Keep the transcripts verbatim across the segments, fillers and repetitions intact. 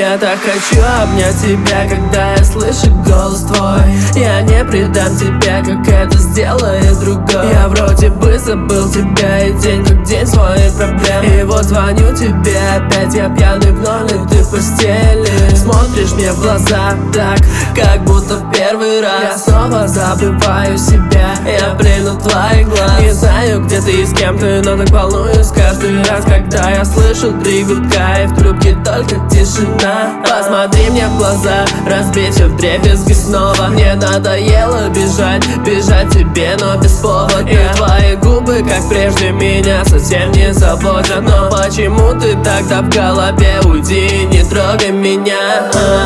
Я так хочу обнять тебя, когда я слышу голос твой. Я не предам тебя, как это сделает другой. Я вроде бы забыл тебя, и день как день своих проблем. И вот звоню тебе опять, я пьяный вновь, и ты в постели. Смотришь мне в глаза так, как будто в первый раз. Я снова забываю себя, я плену твоих глаз. Не знаю, где ты и с кем ты, но так волнуюсь каждый раз, когда я слышу три гудка, и в трубке только тишина. Посмотри мне в глаза, разбить все вдребезги снова. Мне надоело бежать, бежать тебе, но без повода. И твои губы, как прежде, меня совсем не заботят. Но почему ты тогда в голове? Уйди, не трогай меня.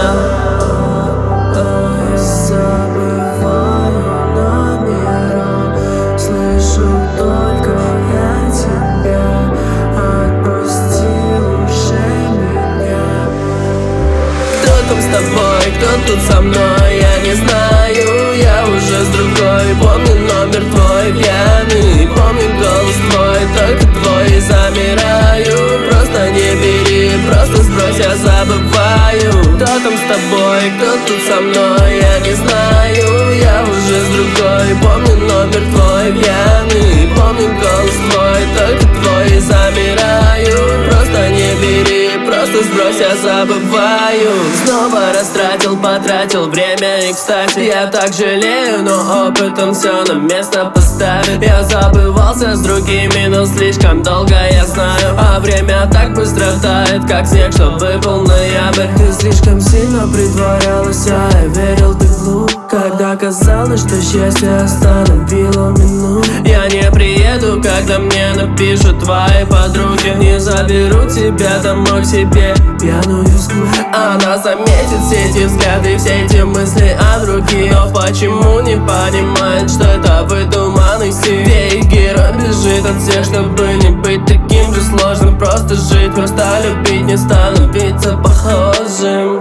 С тобой, кто тут со мной, я не знаю. Я уже с другой, помню номер твой пьяный, помню голос твой, только твой, замираю. Просто не бери, просто сбрось, я забываю. Кто там с тобой, кто тут со мной, я не знаю. Я уже с другой, помню номер твой пьяный, помню голос твой, только твой, замираю. Просто не бери, просто сбрось, я забываю. Снова растратил, потратил время, и кстати, я так жалею, но опытом все на место поставит. Я забывался с другими, но слишком долго, я знаю. А время так быстро тает, как снег, что выпал ноябрь. Ты слишком сильно притворялась, а я верил, ты глуп. Когда казалось, что счастье остановило минут. Я не приеду, когда мне напишут твои подруги. Не заберу тебя домой к себе, пьяную склу. Она заметит все эти взгляды, все эти мысли о других. Но почему не понимает, что это выдуманный стиль? Где их герой бежит от всех, чтобы не быть таким же сложным. Просто жить, просто любить, не становиться похожим.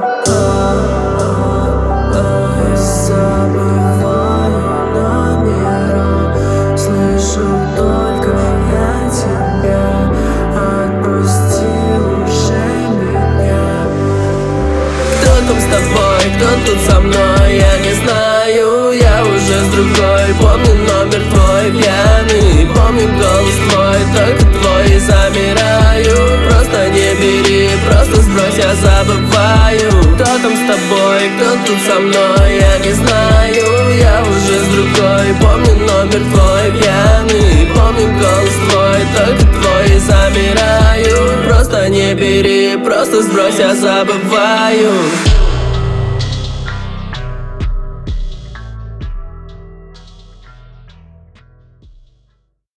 С тобой, кто тут со мной, я не знаю. Я уже с другой, помню номер твой пьяный, помню голос твой, только твой, замираю. Просто не бери, просто сбрось, я забываю. Кто там с тобой, кто тут со мной, я не знаю. Я уже с другой, помню номер твой пьяный, помню голос твой, только твой, замираю. Просто не бери, просто сбрось, я забываю.